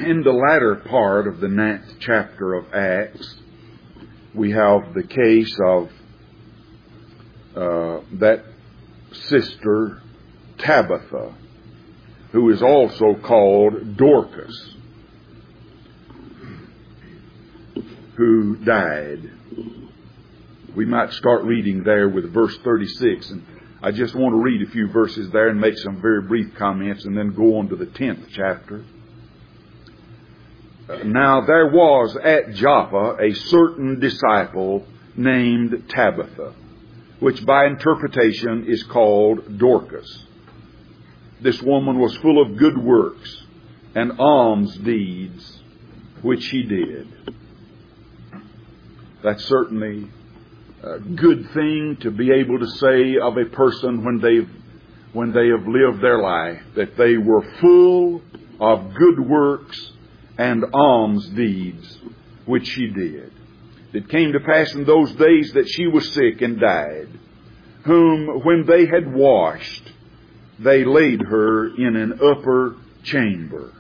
In the latter part of the 9th chapter of Acts, we have the case of that sister Tabitha, who is also called Dorcas, who died. We might start reading there with verse 36, and I just want to read a few verses there and make some very brief comments and then go on to the 10th chapter. Now there was at Joppa a certain disciple named Tabitha, which by interpretation is called Dorcas. This woman was full of good works and alms deeds, which she did. That's certainly a good thing to be able to say of a person when they have lived their life, that they were full of good works and alms deeds, which she did. It came to pass in those days that she was sick and died, whom when they had washed, they laid her in an upper chamber.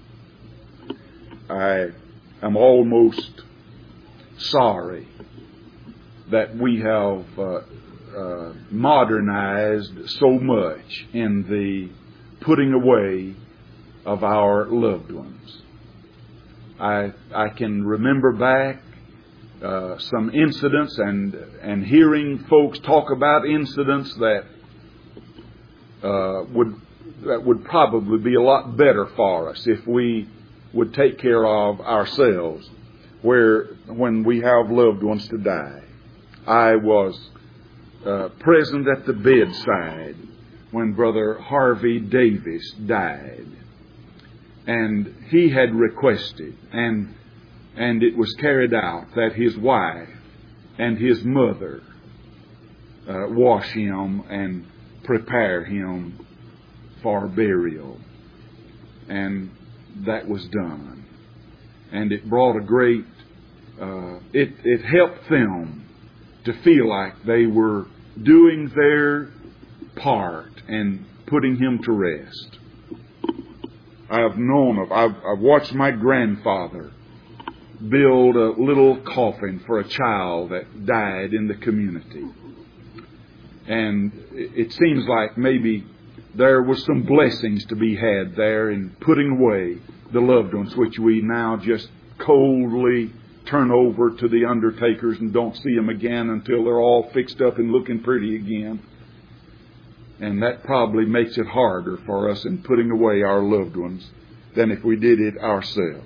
I am almost sorry that we have modernized so much in the putting away of our loved ones. I can remember back some incidents and hearing folks talk about incidents that would probably be a lot better for us if we would take care of ourselves when we have loved ones to die. I was present at the bedside when Brother Harvey Davis died. And he had requested, and it was carried out, that his wife and his mother wash him and prepare him for burial. And that was done. And it brought a great, it helped them to feel like they were doing their part and putting him to rest. I've watched my grandfather build a little coffin for a child that died in the community. And it seems like maybe there was some blessings to be had there in putting away the loved ones, which we now just coldly turn over to the undertakers and don't see them again until they're all fixed up and looking pretty again. And that probably makes it harder for us in putting away our loved ones than if we did it ourselves.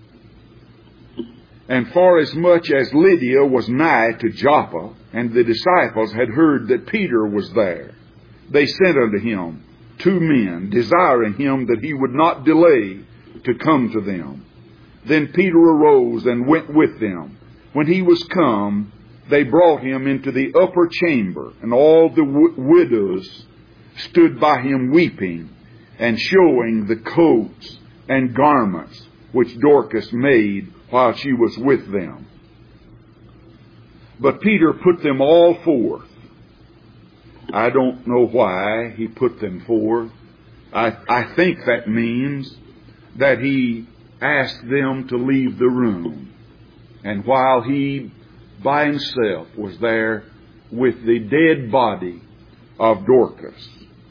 And for as much as Lydia was nigh to Joppa, and the disciples had heard that Peter was there, they sent unto him 2 men, desiring him that he would not delay to come to them. Then Peter arose and went with them. When he was come, they brought him into the upper chamber, and all the widows stood by him weeping, and showing the coats and garments which Dorcas made while she was with them. But Peter put them all forth. I don't know why he put them forth. I think that means that he asked them to leave the room. And while he by himself was there with the dead body of Dorcas,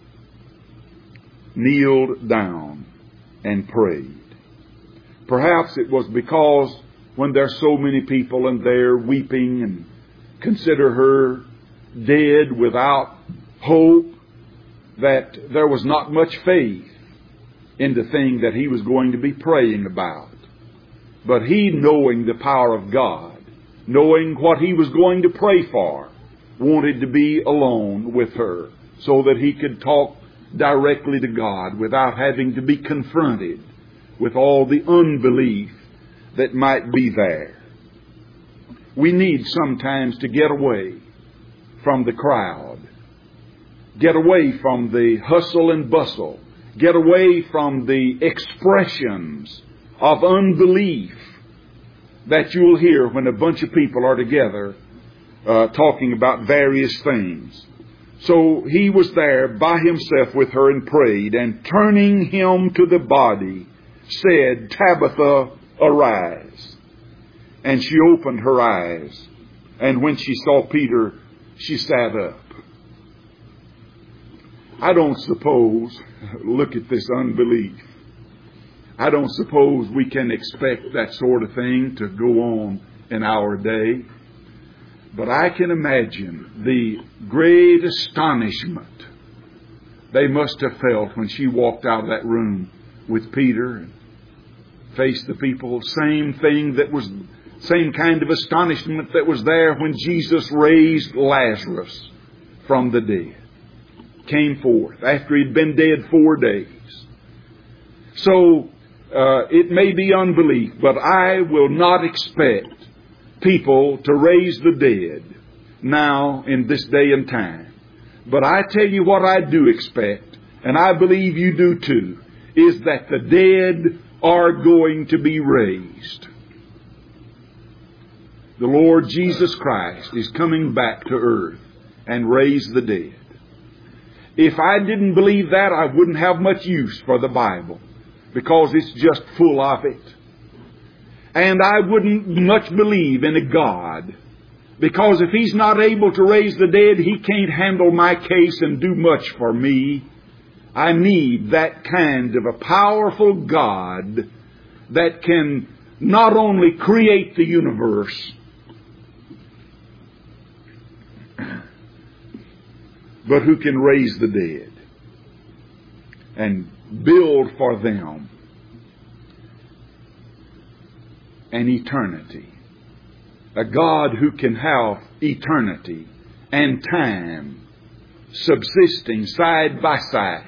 kneeled down and prayed. Perhaps it was because when there's so many people and they're weeping and consider her dead without hope, that there was not much faith in the thing that he was going to be praying about. But he, knowing the power of God, knowing what he was going to pray for, wanted to be alone with her so that he could talk directly to God without having to be confronted with all the unbelief that might be there. We need sometimes to get away from the crowd, get away from the hustle and bustle, get away from the expressions of unbelief that you'll hear when a bunch of people are together talking about various things. So he was there by himself with her and prayed, and turning him to the body, said, Tabitha, arise. And she opened her eyes. And when she saw Peter, she sat up. I don't suppose, look at this unbelief. I don't suppose we can expect that sort of thing to go on in our day. But I can imagine the great astonishment they must have felt when she walked out of that room with Peter and faced the people. Same kind of astonishment that was there when Jesus raised Lazarus from the dead. Came forth after he'd been dead 4 days. So it may be unbelief, but I will not expect people to raise the dead now in this day and time. But I tell you what I do expect, and I believe you do too, is that the dead are going to be raised. The Lord Jesus Christ is coming back to earth and raise the dead. If I didn't believe that, I wouldn't have much use for the Bible, because it's just full of it. And I wouldn't much believe in a God, because if He's not able to raise the dead, He can't handle my case and do much for me. I need that kind of a powerful God that can not only create the universe, but who can raise the dead and build for them an eternity. A God who can have eternity and time subsisting side by side.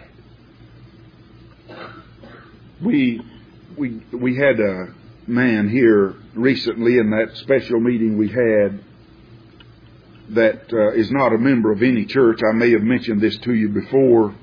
We had a man here recently in that special meeting we had that is not a member of any church. I may have mentioned this to you before.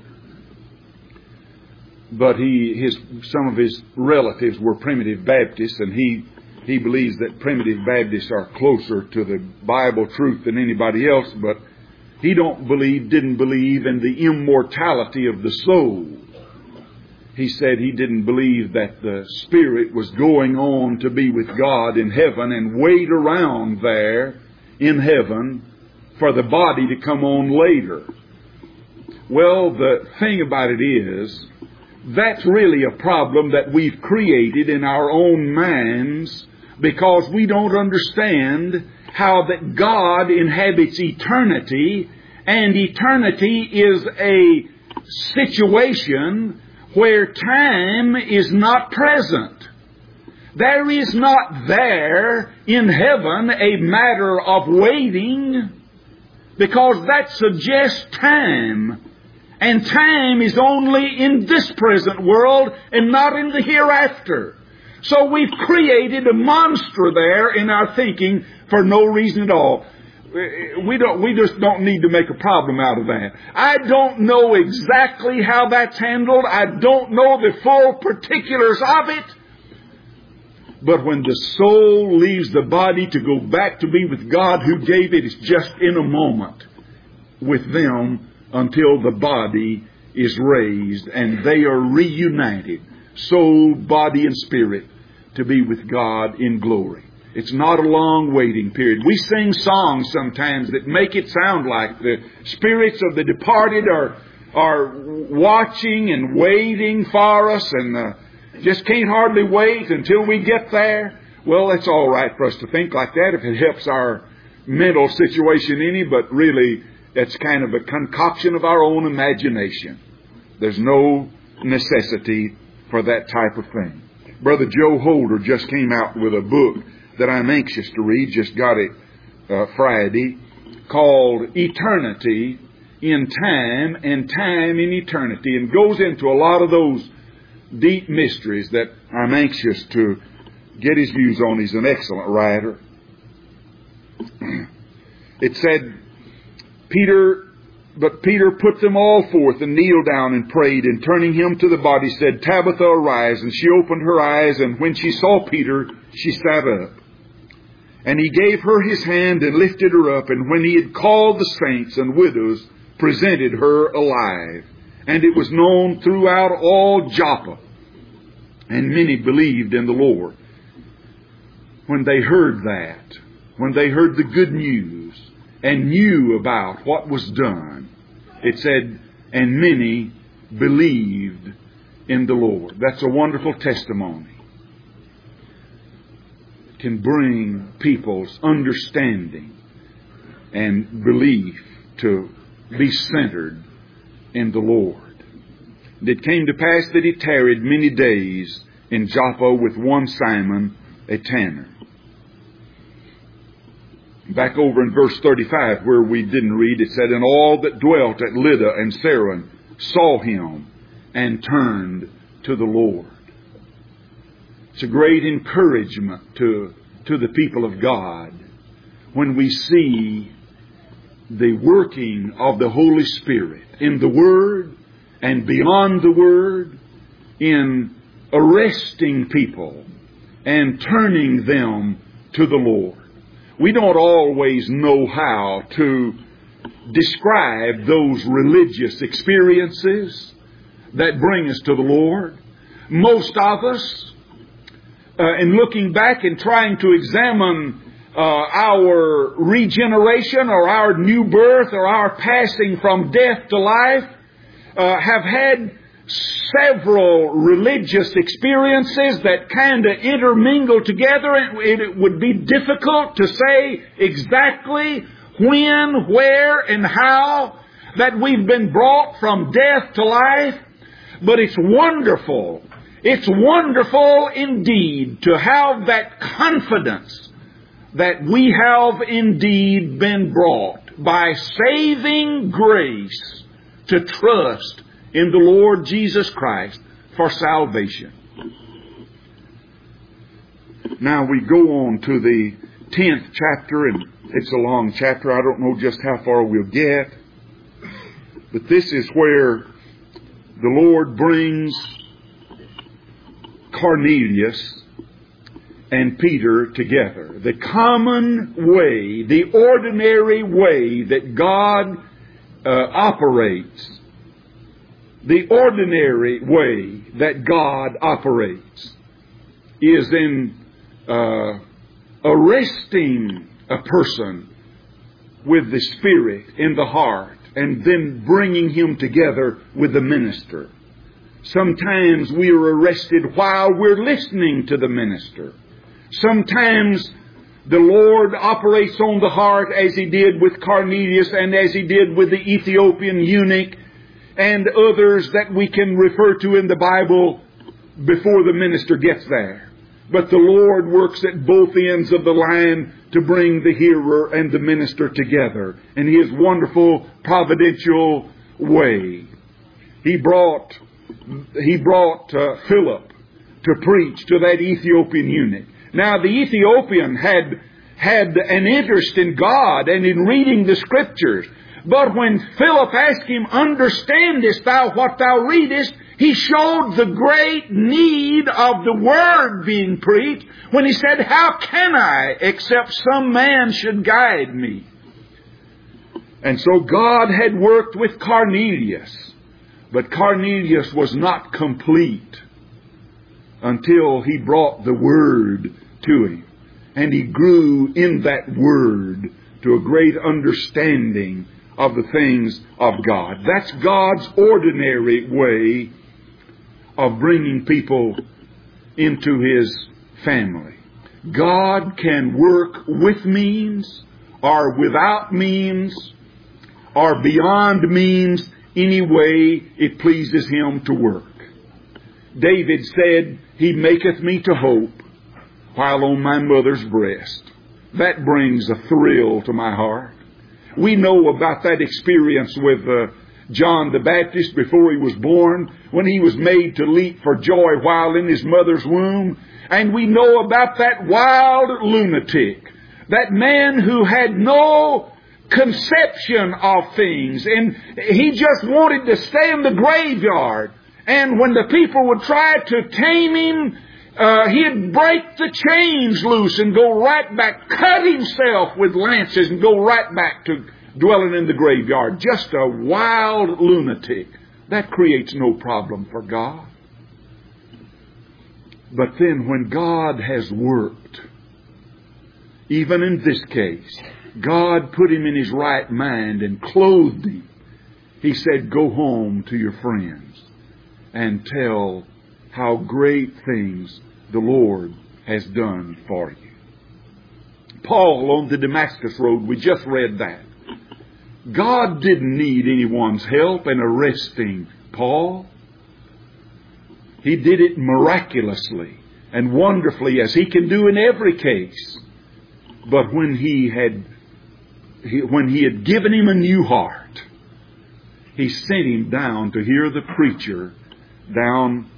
But some of his relatives were Primitive Baptists, and he believes that Primitive Baptists are closer to the Bible truth than anybody else, but he didn't believe in the immortality of the soul. He said he didn't believe that the spirit was going on to be with God in heaven and wait around there in heaven for the body to come on later. Well, the thing about it is, that's really a problem that we've created in our own minds, because we don't understand how that God inhabits eternity, and eternity is a situation where time is not present. There is not there in heaven a matter of waiting, because that suggests time. And time is only in this present world and not in the hereafter. So we've created a monster there in our thinking for no reason at all. We just don't need to make a problem out of that. I don't know exactly how that's handled. I don't know the full particulars of it. But when the soul leaves the body to go back to be with God who gave it, it's just in a moment with them until the body is raised and they are reunited, soul, body, and spirit, to be with God in glory. It's not a long waiting period. We sing songs sometimes that make it sound like the spirits of the departed are watching and waiting for us and just can't hardly wait until we get there. Well, it's all right for us to think like that if it helps our mental situation any, but really it's kind of a concoction of our own imagination. There's no necessity for that type of thing. Brother Joe Holder just came out with a book that I'm anxious to read, just got it Friday, called Eternity in Time and Time in Eternity, and goes into a lot of those deep mysteries that I'm anxious to get his views on. He's an excellent writer. It said, But Peter put them all forth and kneeled down and prayed, and turning him to the body said, Tabitha, arise. And she opened her eyes, and when she saw Peter, she sat up. And he gave her his hand and lifted her up, and when he had called the saints and widows, presented her alive. And it was known throughout all Joppa And many believed in the Lord. When they heard that, when they heard the good news and knew about what was done, it said, and many believed in the Lord. That's a wonderful testimony. It can bring people's understanding and belief to be centered in the Lord. And it came to pass that he tarried many days in Joppa with one Simon, a tanner. Back over in verse 35 where we didn't read, it said, and all that dwelt at Lydda and Saron saw him and turned to the Lord. It's a great encouragement to the people of God when we see the working of the Holy Spirit in the Word and beyond the Word in arresting people and turning them to the Lord. We don't always know how to describe those religious experiences that bring us to the Lord. Most of us, in looking back and trying to examine our regeneration or our new birth or our passing from death to life, have had several religious experiences that kind of intermingle together. It would be difficult to say exactly when, where, and how that we've been brought from death to life. But it's wonderful. It's wonderful indeed to have that confidence that we have indeed been brought by saving grace to trust in the Lord Jesus Christ for salvation. Now we go on to the 10th chapter, and it's a long chapter. I don't know just how far we'll get. But this is where the Lord brings Cornelius and Peter together. The common way, the ordinary way that God operates. The ordinary way that God operates is in arresting a person with the Spirit in the heart and then bringing him together with the minister. Sometimes we are arrested while we're listening to the minister. Sometimes the Lord operates on the heart as He did with Cornelius and as He did with the Ethiopian eunuch and others that we can refer to in the Bible before the minister gets there. But the Lord works at both ends of the line to bring the hearer and the minister together in His wonderful providential way. He brought Philip to preach to that Ethiopian eunuch. Now the Ethiopian had an interest in God and in reading the Scriptures. But when Philip asked him, understandest thou what thou readest? He showed the great need of the Word being preached when he said, how can I except some man should guide me? And so God had worked with Cornelius. But Cornelius was not complete until he brought the Word to him. And he grew in that Word to a great understanding of the things of God. That's God's ordinary way of bringing people into His family. God can work with means or without means or beyond means any way it pleases Him to work. David said, He maketh me to hope while on my mother's breast. That brings a thrill to my heart. We know about that experience with John the Baptist before he was born, when he was made to leap for joy while in his mother's womb. And we know about that wild lunatic, that man who had no conception of things, and he just wanted to stay in the graveyard. And when the people would try to tame him, he'd break the chains loose and go right back, cut himself with lances and go right back to dwelling in the graveyard. Just a wild lunatic. That creates no problem for God. But then when God has worked, even in this case, God put him in his right mind and clothed him. He said, go home to your friends and tell how great things the Lord has done for you. Paul on the Damascus Road, we just read that. God didn't need anyone's help in arresting Paul. He did it miraculously and wonderfully, as he can do in every case. But when he had given him a new heart, he sent him down to hear the preacher down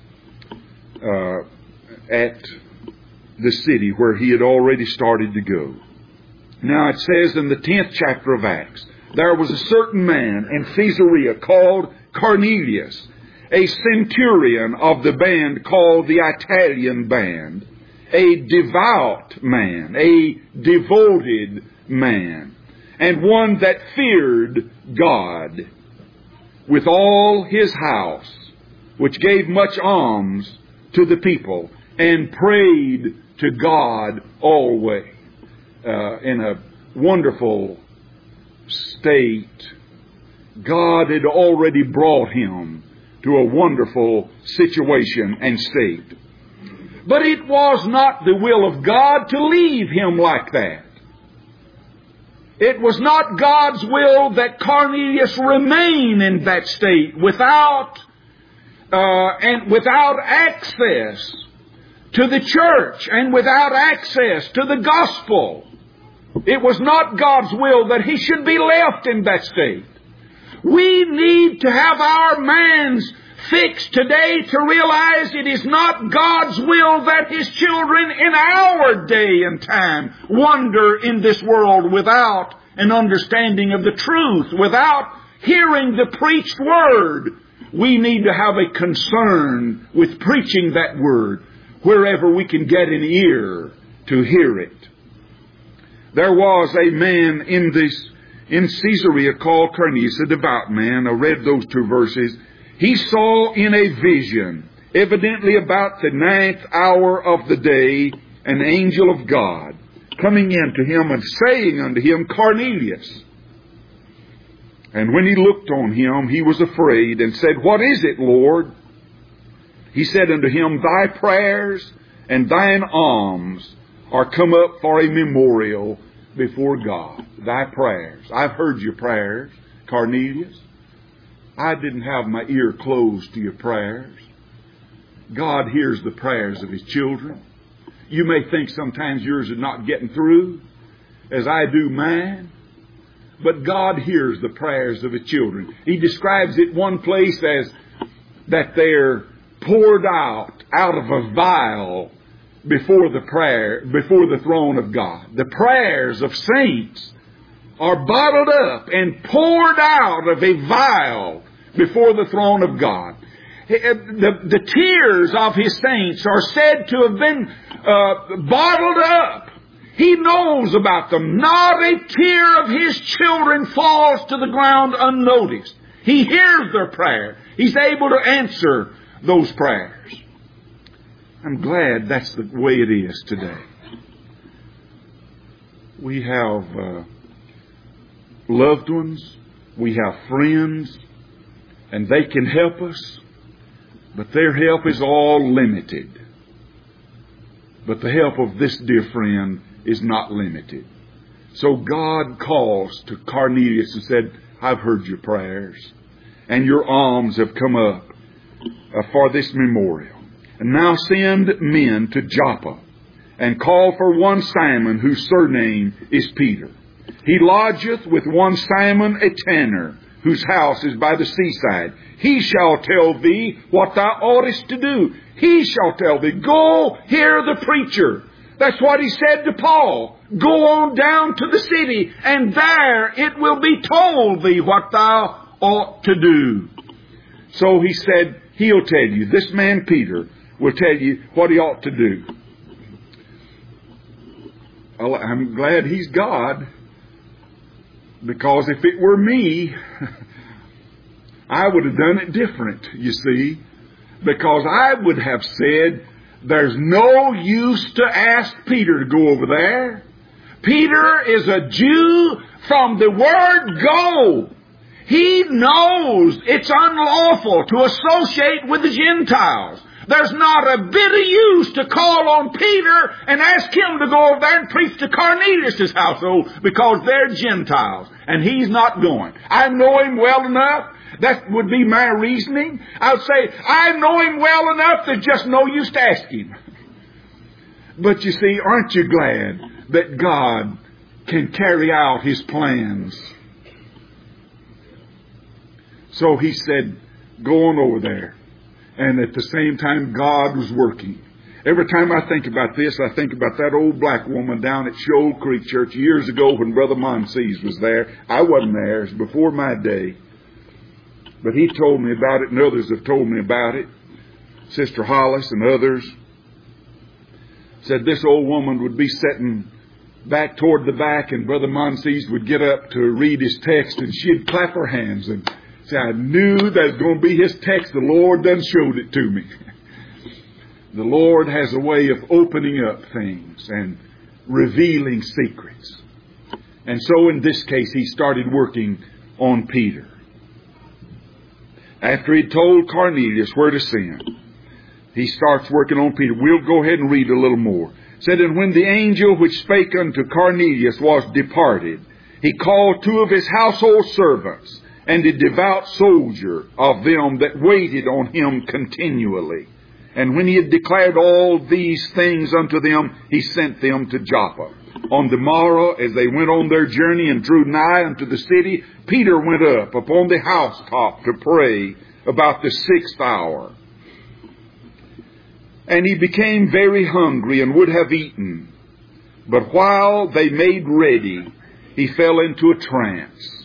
at the city where he had already started to go. Now it says in the 10th chapter of Acts, there was a certain man in Caesarea called Cornelius, a centurion of the band called the Italian band, a devout man, a devoted man, and one that feared God with all his house, which gave much alms to the people, and prayed to God always. In a wonderful state, God had already brought him to a wonderful situation and state. But it was not the will of God to leave him like that. It was not God's will that Cornelius remain in that state without access to the church and without access to the gospel. It was not God's will that he should be left in that state. We need to have our minds fixed today to realize it is not God's will that His children in our day and time wander in this world without an understanding of the truth, without hearing the preached word. We need to have a concern with preaching that word wherever we can get an ear to hear it. There was a man in Caesarea called Cornelius, a devout man. I read those 2 verses. He saw in a vision, evidently about the 9th hour of the day, an angel of God coming into him and saying unto him, Cornelius. And when he looked on him, he was afraid and said, What is it, Lord? He said unto him, Thy prayers and thine alms are come up for a memorial before God. Thy prayers. I've heard your prayers, Cornelius. I didn't have my ear closed to your prayers. God hears the prayers of His children. You may think sometimes yours are not getting through, as I do mine. But God hears the prayers of His children. He describes it one place as that they're poured out of a vial before the throne of God. The prayers of saints are bottled up and poured out of a vial before the throne of God. The tears of His saints are said to have been bottled up. He knows about them. Not a tear of His children falls to the ground unnoticed. He hears their prayer. He's able to answer those prayers. I'm glad that's the way it is today. We have loved ones, we have friends, and they can help us, but their help is all limited. But the help of this dear friend is not limited. So God calls to Cornelius and said, I've heard your prayers, and your alms have come up for this memorial. And now send men to Joppa, and call for one Simon, whose surname is Peter. He lodgeth with one Simon a tanner, whose house is by the seaside. He shall tell thee what thou oughtest to do. He shall tell thee, go hear the preacher. That's what he said to Paul. Go on down to the city, and there it will be told thee what thou ought to do. So he said, he'll tell you. This man Peter will tell you what he ought to do. I'm glad he's God, because if it were me, I would have done it different, you see, because I would have said, There's no use to ask Peter to go over there. Peter is a Jew from the word go. He knows it's unlawful to associate with the Gentiles. There's not a bit of use to call on Peter and ask him to go over there and preach to Cornelius' household because they're Gentiles and he's not going. I know him well enough. That would be my reasoning. I would say, I know him well enough, there's just no use to ask him. But you see, aren't you glad that God can carry out His plans? So He said, go on over there. And at the same time, God was working. Every time I think about this, I think about that old black woman down at Shoal Creek Church years ago when Brother Monsees was there. I wasn't there. It was before my day. But he told me about it, and others have told me about it. Sister Hollis and others said this old woman would be sitting back toward the back, and Brother Monsees would get up to read his text, and she'd clap her hands and say, I knew that was going to be his text. The Lord done showed it to me. The Lord has a way of opening up things and revealing secrets. And so in this case, He started working on Peter. After He told Cornelius where to send, He starts working on Peter. We'll go ahead and read a little more. It said, and when the angel which spake unto Cornelius was departed, he called 2 of his household servants, and a devout soldier of them that waited on him continually. And when he had declared all these things unto them, he sent them to Joppa. On the morrow, as they went on their journey and drew nigh unto the city, Peter went up upon the housetop to pray about the 6th hour. And he became very hungry and would have eaten. But while they made ready, he fell into a trance.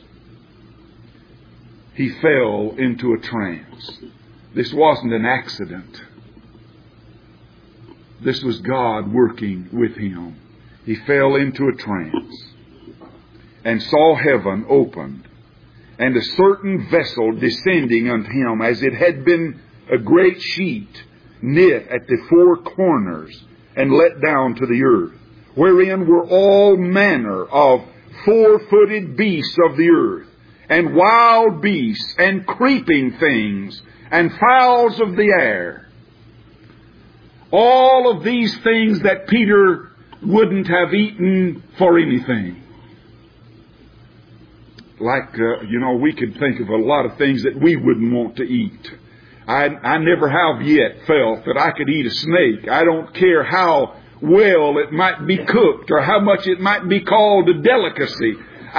He fell into a trance. This wasn't an accident. This was God working with him. He fell into a trance and saw heaven opened, and a certain vessel descending unto him, as it had been a great sheet knit at the 4 corners and let down to the earth, wherein were all manner of 4-footed beasts of the earth, and wild beasts, and creeping things, and fowls of the air. All of these things that Peter wouldn't have eaten for anything. Like, we could think of a lot of things that we wouldn't want to eat. I never have yet felt that I could eat a snake. I don't care how well it might be cooked or how much it might be called a delicacy.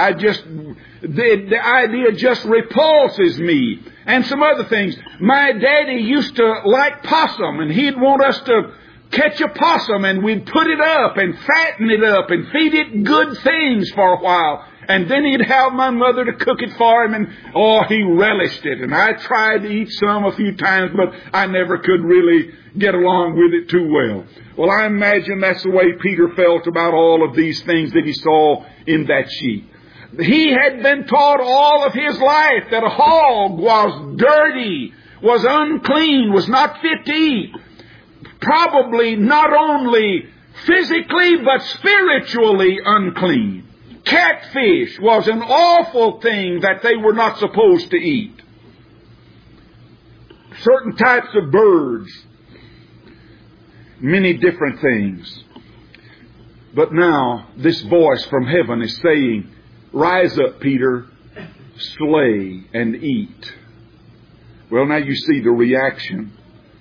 The idea just repulses me. And some other things. My daddy used to like possum, and he'd want us to catch a possum, and we'd put it up and fatten it up and feed it good things for a while. And then he'd have my mother to cook it for him, and he relished it. And I tried to eat some a few times, but I never could really get along with it too well. Well, I imagine that's the way Peter felt about all of these things that he saw in that sheet. He had been taught all of his life that a hog was dirty, was unclean, was not fit to eat. Probably not only physically, but spiritually unclean. Catfish was an awful thing that they were not supposed to eat. Certain types of birds. Many different things. But now, this voice from heaven is saying, rise up, Peter, slay and eat. Well, now you see the reaction.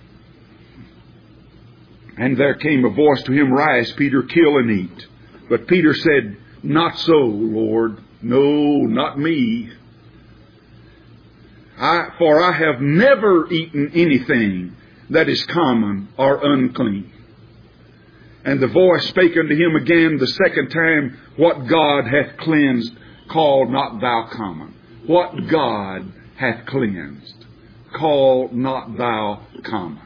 And there came a voice to him, rise, Peter, kill and eat. But Peter said, not so, Lord. No, not me. For I have never eaten anything that is common or unclean. And the voice spake unto him again the second time, what God hath cleansed, call not thou common. What God hath cleansed, call not thou common.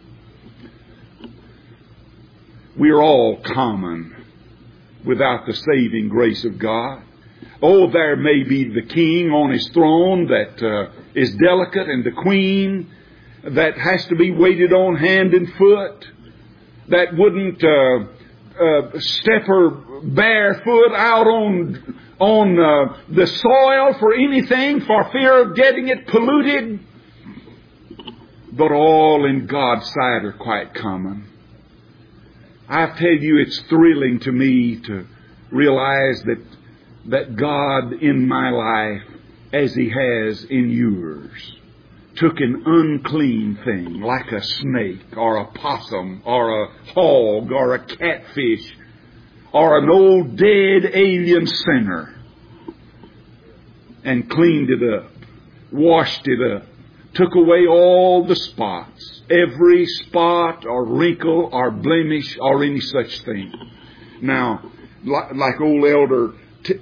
We are all common without the saving grace of God. Oh, there may be the king on his throne that is delicate, and the queen that has to be waited on hand and foot. that wouldn't step her barefoot out on the soil for anything for fear of getting it polluted. But all in God's sight are quite common. I tell you, it's thrilling to me to realize that God in my life, as He has in yours, took an unclean thing like a snake or a possum or a hog or a catfish or an old dead alien sinner and cleaned it up, washed it up, took away all the spots, every spot or wrinkle or blemish or any such thing. Now, like old Elder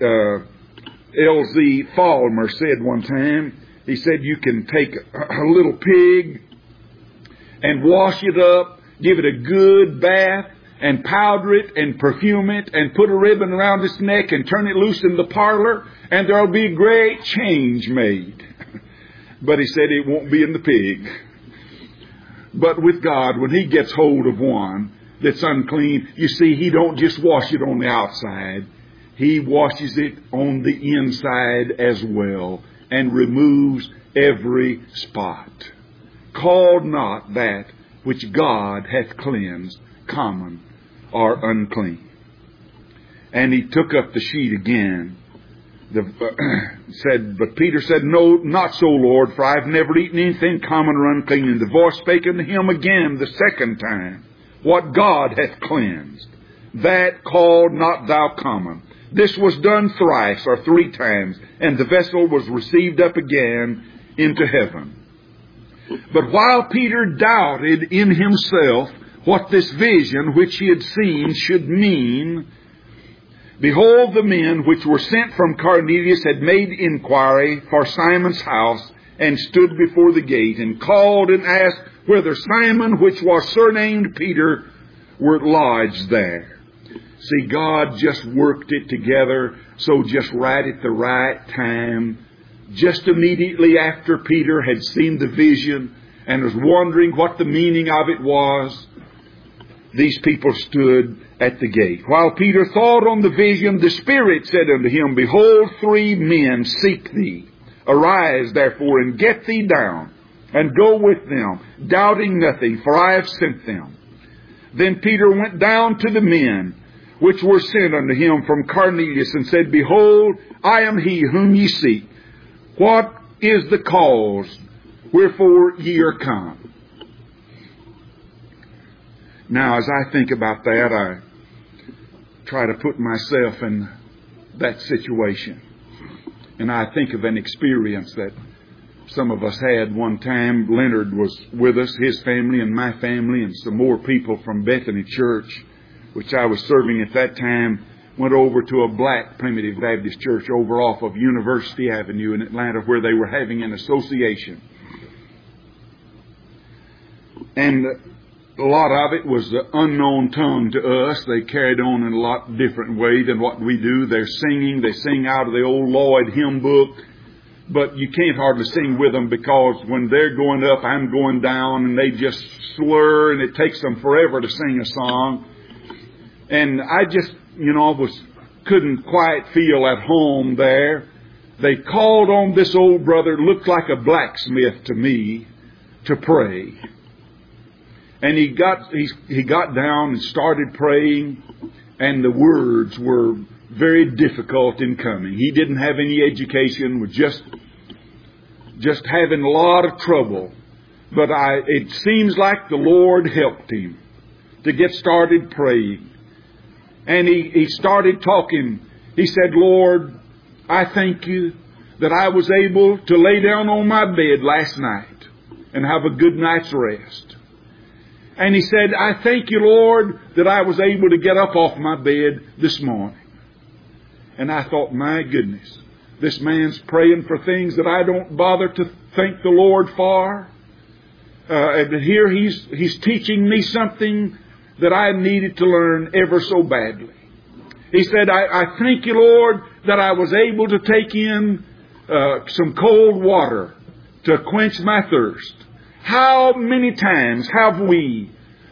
L.Z. Fallmer said one time, he said you can take a little pig and wash it up, give it a good bath, and powder it and perfume it and put a ribbon around its neck and turn it loose in the parlor, and there'll be a great change made. But he said it won't be in the pig. But with God, when He gets hold of one that's unclean, you see, He don't just wash it on the outside. He washes it on the inside as well and removes every spot. Call not that which God hath cleansed common or unclean. And he took up the sheet again. But Peter said, No, not so, Lord, for I have never eaten anything common or unclean. And the voice spake unto him again the second time, What God hath cleansed, that call not thou common. This was done thrice or three times, and the vessel was received up again into heaven. But while Peter doubted in himself what this vision which he had seen should mean, behold, the men which were sent from Cornelius had made inquiry for Simon's house, and stood before the gate, and called and asked whether Simon, which was surnamed Peter, were lodged there. See, God just worked it together, so just right at the right time, just immediately after Peter had seen the vision and was wondering what the meaning of it was, these people stood at the gate. While Peter thought on the vision, the Spirit said unto him, Behold, 3 men seek thee. Arise, therefore, and get thee down, and go with them, doubting nothing, for I have sent them. Then Peter went down to the men which were sent unto him from Cornelius, and said, Behold, I am he whom ye seek. What is the cause wherefore ye are come? Now, as I think about that, I try to put myself in that situation. And I think of an experience that some of us had one time. Leonard was with us, his family and my family, and some more people from Bethany Church, which I was serving at that time, went over to a black Primitive Baptist church over off of University Avenue in Atlanta, where they were having an association. And a lot of it was the unknown tongue to us. They carried on in a lot different way than what we do. They're singing. They sing out of the old Lloyd hymn book. But you can't hardly sing with them, because when they're going up, I'm going down, and they just slur, and it takes them forever to sing a song. And I just, couldn't quite feel at home there. They called on this old brother, looked like a blacksmith to me, to pray. And he got down and started praying, and the words were very difficult in coming. He didn't have any education, was just having a lot of trouble. But it seems like the Lord helped him to get started praying. And he started talking. He said, Lord, I thank you that I was able to lay down on my bed last night and have a good night's rest. And he said, I thank you, Lord, that I was able to get up off my bed this morning. And I thought, my goodness, this man's praying for things that I don't bother to thank the Lord for. And here he's teaching me something that I needed to learn ever so badly. He said, I thank you, Lord, that I was able to take in some cold water to quench my thirst. How many times have we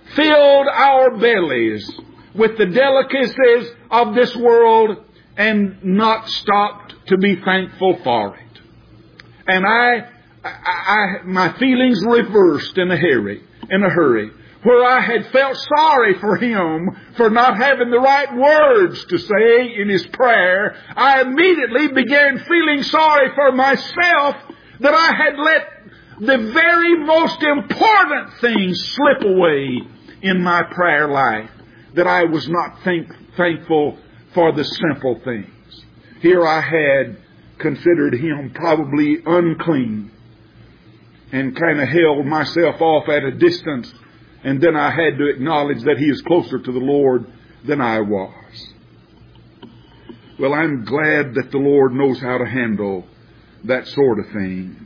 filled our bellies with the delicacies of this world and not stopped to be thankful for it. And my feelings reversed in a hurry, where I had felt sorry for him for not having the right words to say in his prayer. I immediately began feeling sorry for myself that I had let the very most important things slip away in my prayer life, that I was not thankful for the simple things. Here I had considered him probably unclean and kind of held myself off at a distance, and then I had to acknowledge that he is closer to the Lord than I was. Well, I'm glad that the Lord knows how to handle that sort of thing.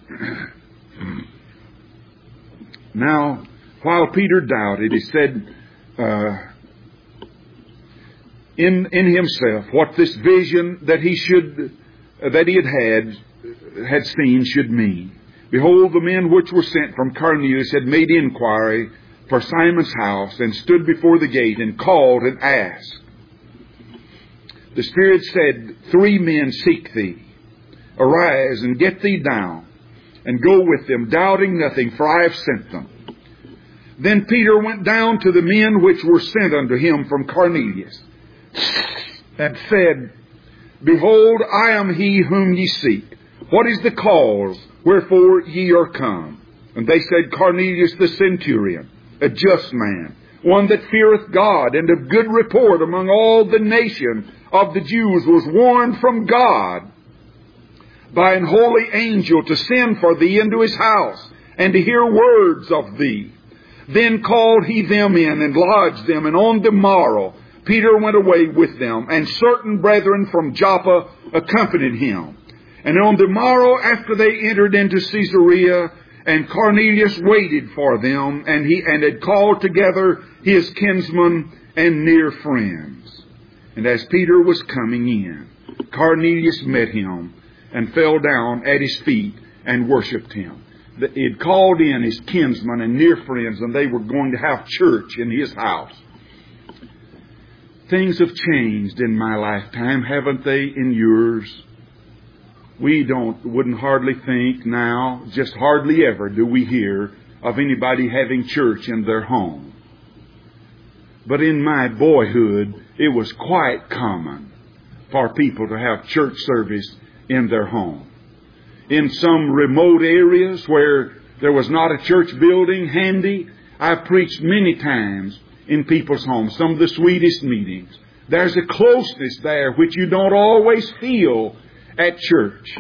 Now, while Peter doubted, he said in himself what this vision that he had seen should mean. Behold, the men which were sent from Cornelius had made inquiry for Simon's house, and stood before the gate, and called and asked. The Spirit said, 3 men seek thee. Arise and get thee down, and go with them, doubting nothing, for I have sent them. Then Peter went down to the men which were sent unto him from Cornelius, and said, Behold, I am he whom ye seek. What is the cause wherefore ye are come? And they said, Cornelius the centurion, a just man, one that feareth God, and of good report among all the nation of the Jews, was warned from God by an holy angel to send for thee into his house, and to hear words of thee. Then called he them in, and lodged them, and on the morrow Peter went away with them, and certain brethren from Joppa accompanied him. And on the morrow after they entered into Caesarea, and Cornelius waited for them, and had called together his kinsmen and near friends. And as Peter was coming in, Cornelius met him, and fell down at his feet, and worshipped him. He had called in his kinsmen and near friends, and they were going to have church in his house. Things have changed in my lifetime, haven't they, in yours? We wouldn't hardly think now, just hardly ever do we hear of anybody having church in their home. But in my boyhood, it was quite common for people to have church service in their home. In some remote areas where there was not a church building handy, I've preached many times in people's homes, some of the sweetest meetings. There's a closeness there which you don't always feel at church.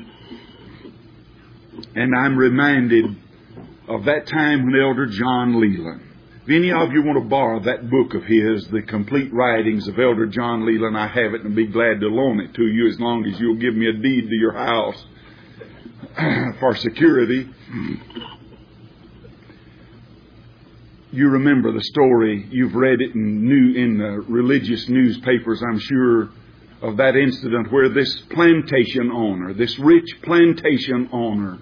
And I'm reminded of that time when Elder John Leland. If any of you want to borrow that book of his, The Complete Writings of Elder John Leland, I have it and I'll be glad to loan it to you as long as you'll give me a deed to your house for security. You remember the story, you've read it in religious newspapers, I'm sure, of that incident where this plantation owner, this rich plantation owner,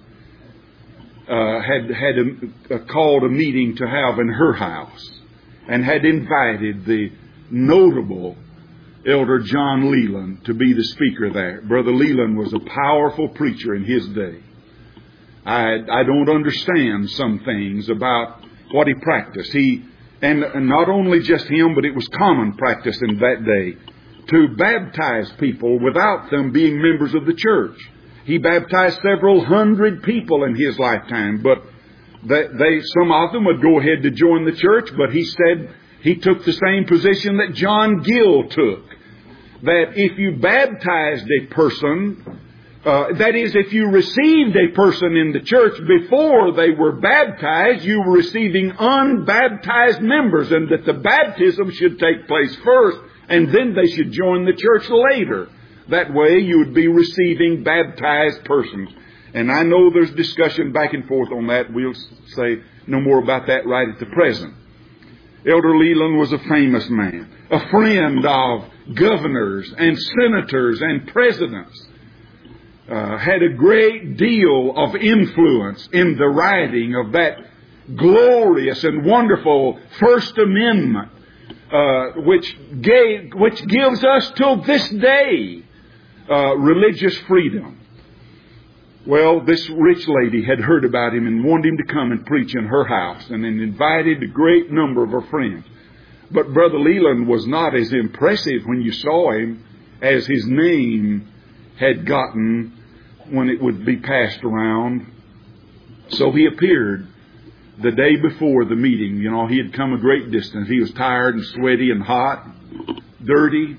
had called a meeting to have in her house, and had invited the notable Elder John Leland to be the speaker there. Brother Leland was a powerful preacher in his day. I don't understand some things about what he practiced. And not only just him, but it was common practice in that day to baptize people without them being members of the church. He baptized several hundred people in his lifetime, but some of them would go ahead to join the church, but he said he took the same position that John Gill took, that if you baptized a person, that is, if you received a person in the church before they were baptized, you were receiving unbaptized members, and that the baptism should take place first, and then they should join the church later. That way you would be receiving baptized persons. And I know there's discussion back and forth on that. We'll say no more about that right at the present. Elder Leland was a famous man, a friend of governors and senators and presidents. Had a great deal of influence in the writing of that glorious and wonderful First Amendment, which gives us till this day religious freedom. Well, this rich lady had heard about him and wanted him to come and preach in her house, and then invited a great number of her friends. But Brother Leland was not as impressive when you saw him as his name had gotten when it would be passed around. So he appeared the day before the meeting. You know, he had come a great distance. He was tired and sweaty and hot, dirty,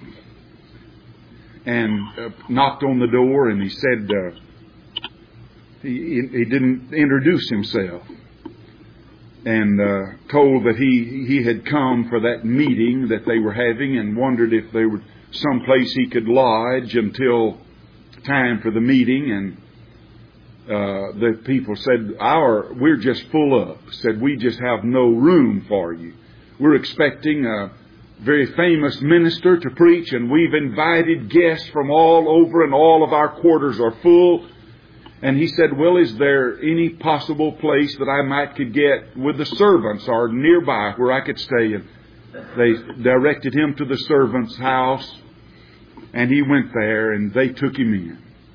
and knocked on the door, and he said, he didn't introduce himself, and told that he had come for that meeting that they were having, and wondered if there was some place he could lodge until time for the meeting. And the people said, we're just full up. Said, we just have no room for you. We're expecting a very famous minister to preach, and we've invited guests from all over, and all of our quarters are full. And he said, well, is there any possible place that I could get with the servants or nearby where I could stay? And they directed him to the servant's house, and he went there, and they took him in.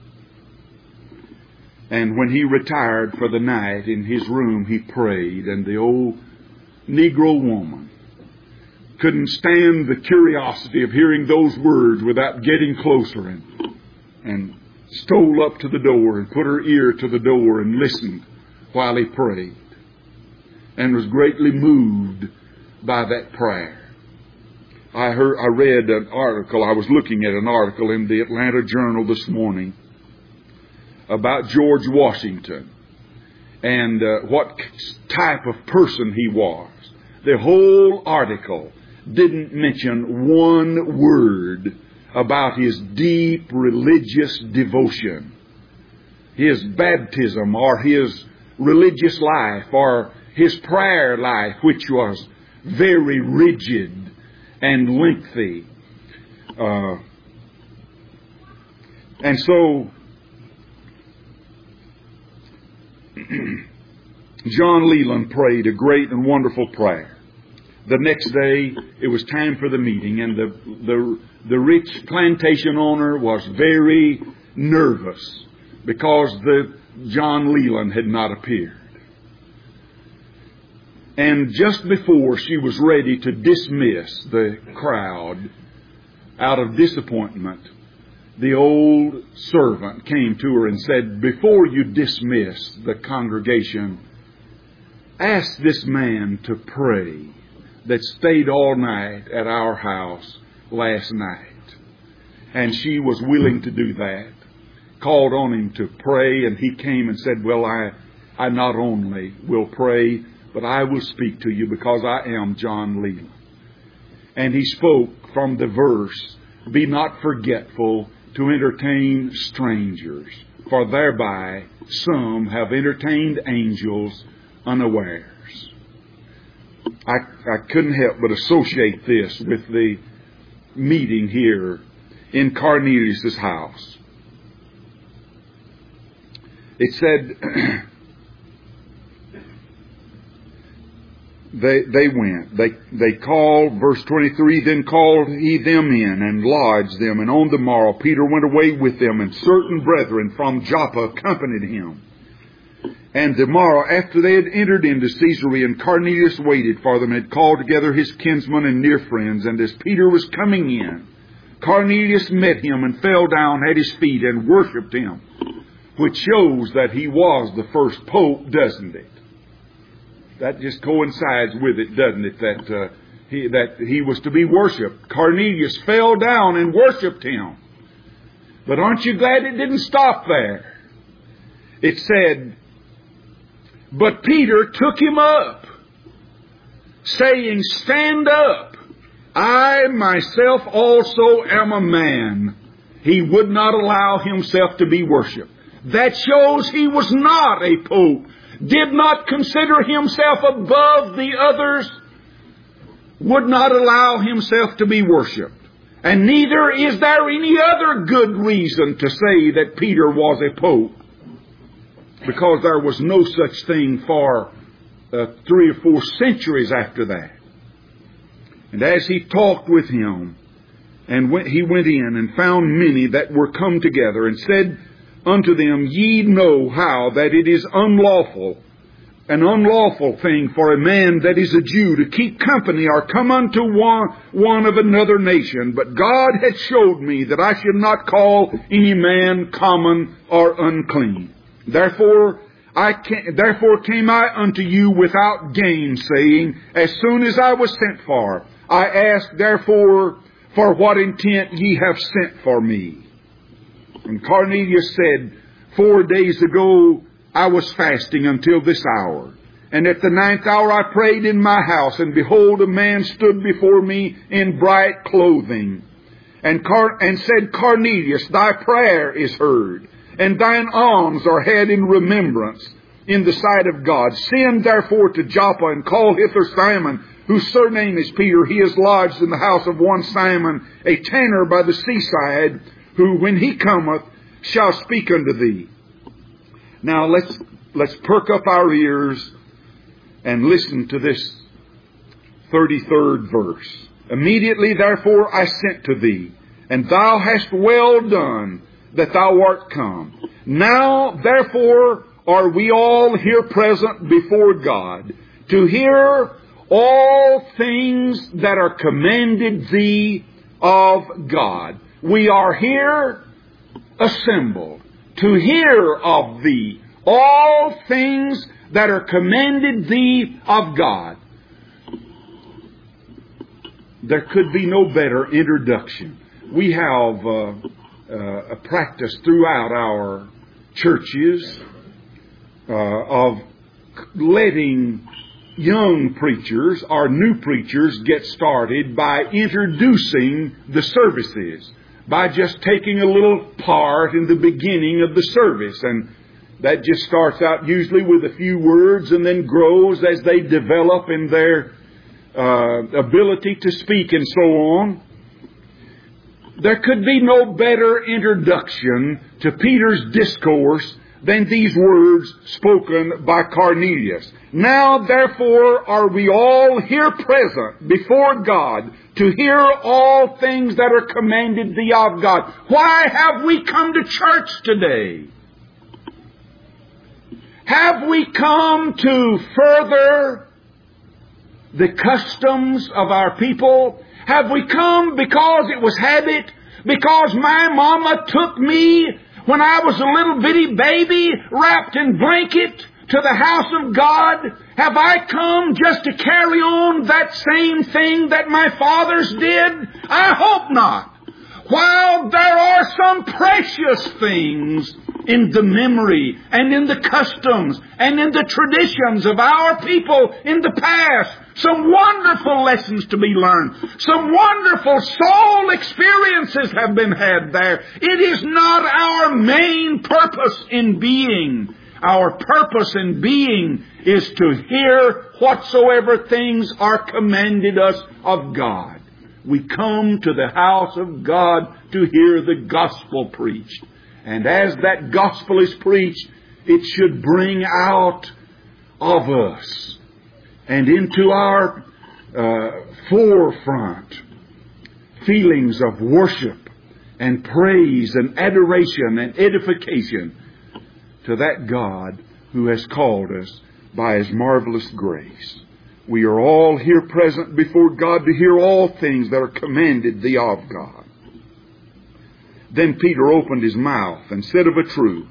And when he retired for the night in his room, he prayed, and the old Negro woman couldn't stand the curiosity of hearing those words without getting closer, and stole up to the door and put her ear to the door and listened while he prayed, and was greatly moved by that prayer. I read an article, I was looking at an article in the Atlanta Journal this morning about George Washington and what type of person he was. The whole article didn't mention one word about his deep religious devotion, his baptism, or his religious life, or his prayer life, which was very rigid and lengthy. And so John Leland prayed a great and wonderful prayer. The next day, it was time for the meeting, and the rich plantation owner was very nervous because John Leland had not appeared. And just before she was ready to dismiss the crowd out of disappointment, the old servant came to her and said, before you dismiss the congregation, ask this man to pray that stayed all night at our house last night. And she was willing to do that. Called on him to pray, and he came and said, well, I not only will pray, but I will speak to you because I am John Leland. And he spoke from the verse, be not forgetful to entertain strangers, for thereby some have entertained angels unawares. I couldn't help but associate this with the meeting here in Cornelius' house. It said they went. They called, verse 23, then called he them in and lodged them. And on the morrow Peter went away with them, and certain brethren from Joppa accompanied him. And the morrow after they had entered into Caesarea, and Cornelius waited for them, and had called together his kinsmen and near friends. And as Peter was coming in, Cornelius met him and fell down at his feet and worshipped him, which shows that he was the first pope, doesn't it? That just coincides with it, doesn't it? That he was to be worshipped. Cornelius fell down and worshipped him. But aren't you glad it didn't stop there? It said, but Peter took him up, saying, stand up. I myself also am a man. He would not allow himself to be worshipped. That shows he was not a pope, did not consider himself above the others, would not allow himself to be worshipped. And neither is there any other good reason to say that Peter was a pope, because there was no such thing for 3 or 4 centuries after that. And as he talked with him, and he went in and found many that were come together, and said unto them, Ye know how that it is an unlawful thing for a man that is a Jew to keep company or come unto one of another nation. But God hath showed me that I should not call any man common or unclean. Therefore came I unto you without gainsaying, as soon as I was sent for. I ask therefore for what intent ye have sent for me. And Cornelius said, 4 days ago I was fasting until this hour. And at the 9th hour I prayed in my house, and behold, a man stood before me in bright clothing, and said, Cornelius, thy prayer is heard, and thine alms are had in remembrance in the sight of God. Send therefore to Joppa, and call hither Simon, whose surname is Peter. He is lodged in the house of one Simon, a tanner by the seaside, who, when he cometh, shall speak unto thee. Now let's perk up our ears and listen to this 33rd verse. Immediately therefore I sent to thee, and thou hast well done that thou art come. Now therefore are we all here present before God, to hear all things that are commanded thee of God. We are here assembled to hear of thee all things that are commanded thee of God. There could be no better introduction. We have a practice throughout our churches of letting young preachers or new preachers get started by introducing the services, by just taking a little part in the beginning of the service. And that just starts out usually with a few words and then grows as they develop in their ability to speak and so on. There could be no better introduction to Peter's discourse than these words spoken by Cornelius. Now therefore are we all here present before God to hear all things that are commanded thee of God. Why have we come to church today? Have we come to further the customs of our people? Have we come because it was habit? Because my mama took me when I was a little bitty baby wrapped in blanket to the house of God? Have I come just to carry on that same thing that my fathers did? I hope not. While there are some precious things in the memory and in the customs and in the traditions of our people in the past, some wonderful lessons to be learned. Some wonderful soul experiences have been had there. It is not our main purpose in being. Our purpose in being is to hear whatsoever things are commanded us of God. We come to the house of God to hear the gospel preached. And as that gospel is preached, it should bring out of us and into our forefront feelings of worship and praise and adoration and edification to that God who has called us by His marvelous grace. We are all here present before God to hear all things that are commanded thee of God. Then Peter opened his mouth and said of a truth,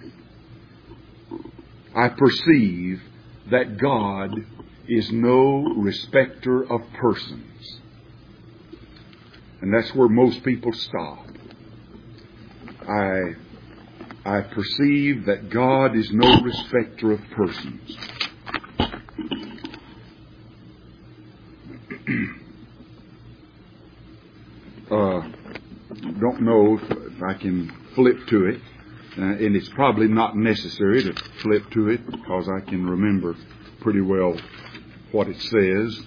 I perceive that God is no respecter of persons. And that's where most people stop. I perceive that God is no respecter of persons. Don't know if I can flip to it, and it's probably not necessary to flip to it because I can remember pretty well what it says.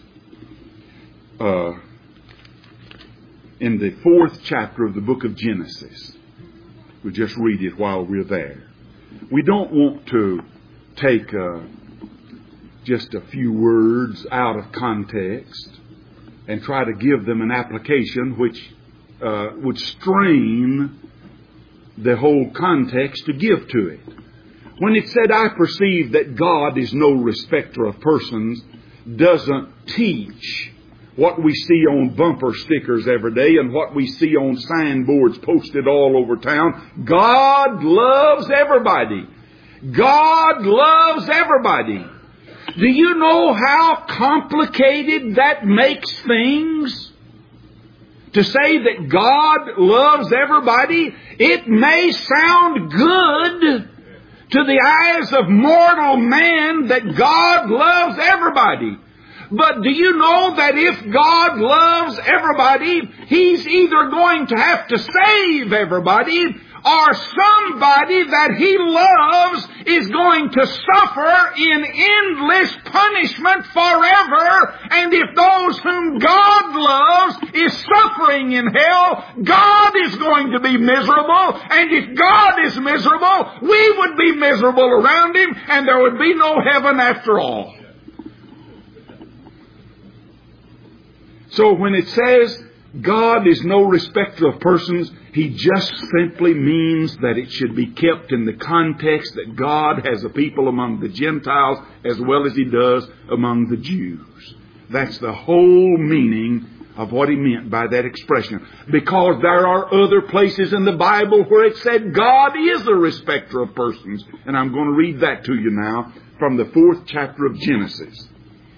In the 4th chapter of the book of Genesis, we'll just read it while we're there. We don't want to take just a few words out of context and try to give them an application which would strain the whole context to give to it. When it said, I perceive that God is no respecter of persons, doesn't teach what we see on bumper stickers every day and what we see on signboards posted all over town. God loves everybody. God loves everybody. Do you know how complicated that makes things? To say that God loves everybody, it may sound good to the eyes of mortal man that God loves everybody. But do you know that if God loves everybody, He's either going to have to save everybody, or somebody that He loves is going to suffer in endless punishment forever. And if those whom God loves is suffering in hell, God is going to be miserable. And if God is miserable, we would be miserable around Him, and there would be no heaven after all. So when it says God is no respecter of persons, He just simply means that it should be kept in the context that God has a people among the Gentiles as well as He does among the Jews. That's the whole meaning of what He meant by that expression. Because there are other places in the Bible where it said God is a respecter of persons. And I'm going to read that to you now from the 4th chapter of Genesis.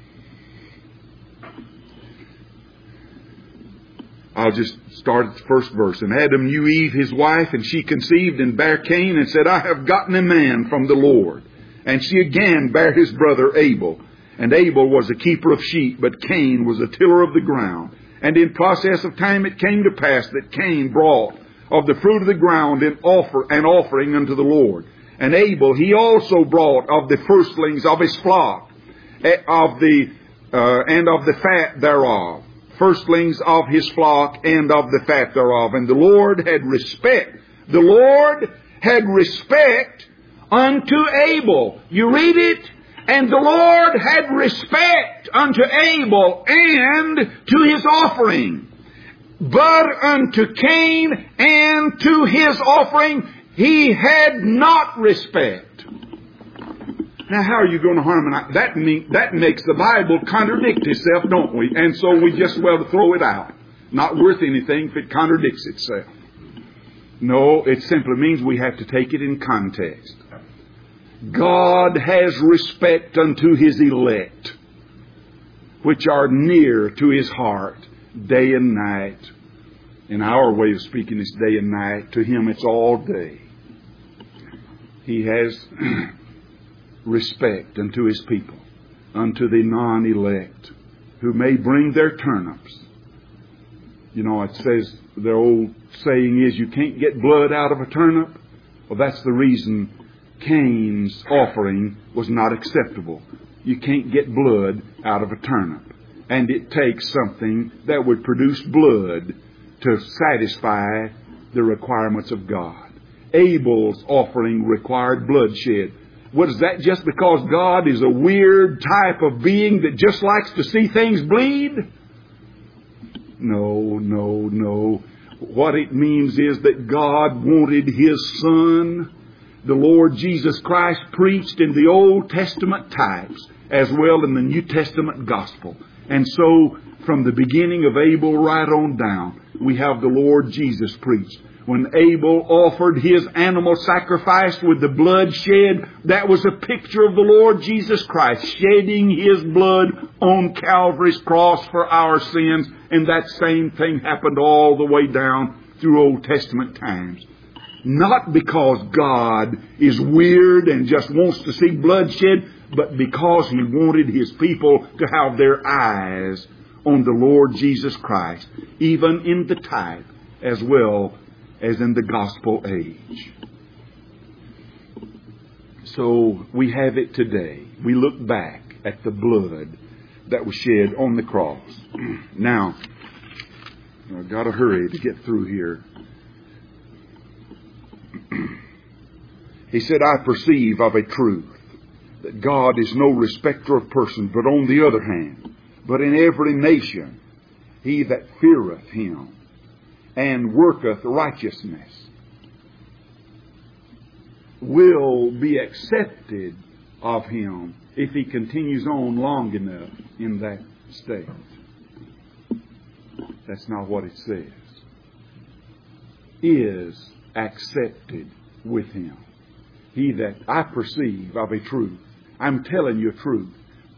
I'll just start at the first verse. And Adam knew Eve his wife, and she conceived and bare Cain, and said, I have gotten a man from the Lord. And she again bare his brother Abel. And Abel was a keeper of sheep, but Cain was a tiller of the ground. And in process of time it came to pass that Cain brought of the fruit of the ground an offering unto the Lord. And Abel he also brought of the firstlings of his flock, and of the fat thereof. Firstlings of his flock and of the fat thereof. And the Lord had respect. The Lord had respect unto Abel. You read it? And the Lord had respect unto Abel and to his offering. But unto Cain and to his offering He had not respect. Now, how are you going to harmonize? That makes the Bible contradict itself, don't we? And so we just well throw it out. Not worth anything if it contradicts itself. No, it simply means we have to take it in context. God has respect unto His elect, which are near to His heart, day and night. In our way of speaking, it's day and night. To Him, it's all day. He has respect unto His people, unto the non-elect, who may bring their turnips. You know, it says, their old saying is, you can't get blood out of a turnip. Well, that's the reason Cain's offering was not acceptable. You can't get blood out of a turnip. And it takes something that would produce blood to satisfy the requirements of God. Abel's offering required bloodshed. What is that, just because God is a weird type of being that just likes to see things bleed? No. What it means is that God wanted His Son, the Lord Jesus Christ, preached in the Old Testament types as well in the New Testament gospel. And so, from the beginning of Abel right on down, we have the Lord Jesus preached. When Abel offered his animal sacrifice with the blood shed, that was a picture of the Lord Jesus Christ shedding His blood on Calvary's cross for our sins. And that same thing happened all the way down through Old Testament times. Not because God is weird and just wants to see bloodshed, but because He wanted His people to have their eyes on the Lord Jesus Christ, even in the type as well as in the gospel age. So we have it today. We look back at the blood that was shed on the cross. Now, I've got to hurry to get through here. He said, I perceive of a truth that God is no respecter of persons, but on the other hand, but in every nation, he that feareth him and worketh righteousness will be accepted of him if he continues on long enough in that state. That's not what it says. Is accepted with him. He that I perceive of a truth. I'm telling you a truth.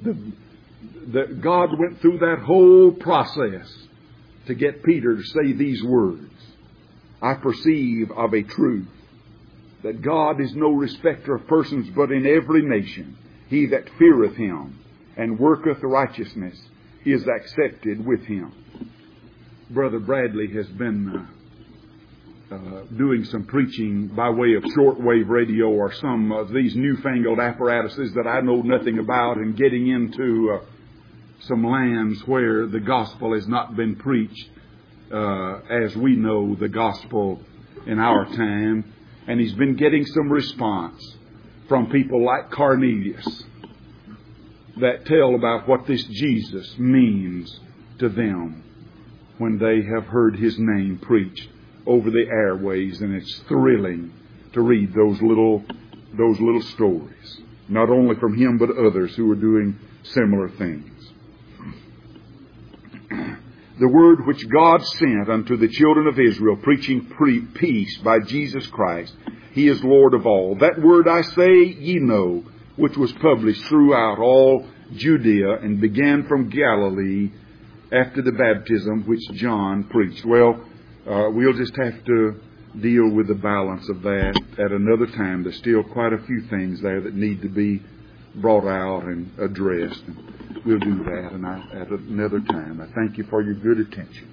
God went through that whole process to get Peter to say these words. I perceive of a truth that God is no respecter of persons, but in every nation he that feareth him and worketh righteousness is accepted with him. Brother Bradley has been doing some preaching by way of shortwave radio or some of these newfangled apparatuses that I know nothing about, and getting into some lands where the gospel has not been preached as we know the gospel in our time. And he's been getting some response from people like Cornelius that tell about what this Jesus means to them when they have heard his name preached over the airways. And it's thrilling to read those little stories, not only from him but others who are doing similar things. The word which God sent unto the children of Israel, preaching peace by Jesus Christ, he is Lord of all. That word I say ye know, which was published throughout all Judea and began from Galilee after the baptism which John preached. Well, we'll just have to deal with the balance of that at another time. There's still quite a few things there that need to be brought out and addressed. And we'll do that at another time. I thank you for your good attention.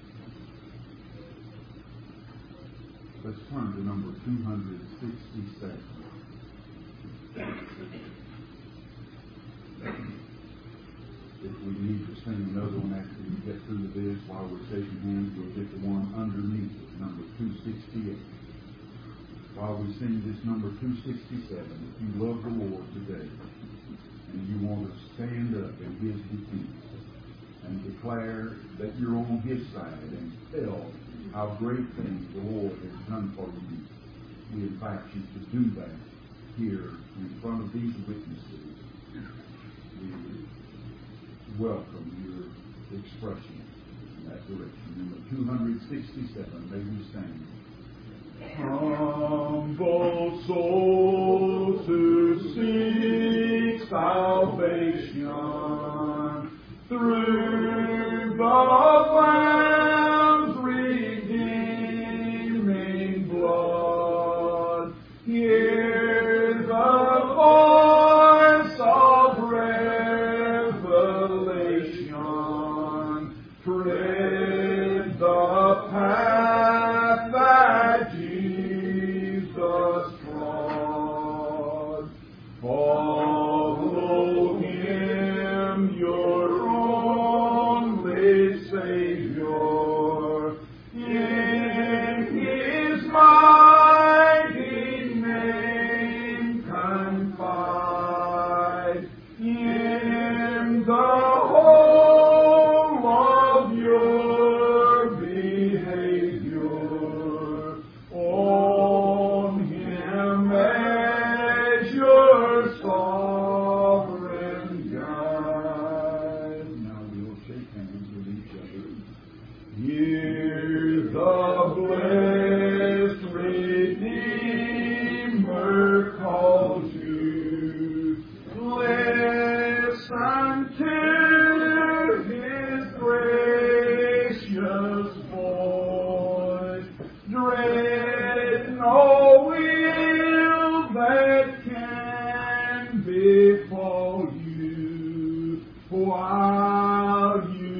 Let's turn to number 267. If we need to sing another one after we get through this, while we're shaking hands, we'll get the one underneath it, number 268. While we sing this number 267, if you love the Lord today and you want to stand up in his defense and declare that you're on his side and tell how great things the Lord has done for you, we invite you to do that here in front of these witnesses. We welcome your expression in that direction. Number 267, may we stand. Humble soul to seek salvation through the Lamb's redeeming blood. Hear the voice of revelation. Tread the path that Jesus trod. Follow him, your only Savior. In his mighty name confide. In the whole of your behavior. On him as your sovereign guide. Now we'll shake hands with each other. Hear the blessed Redeemer calls you. Listen to his gracious voice. Dread no ill that can befall you while you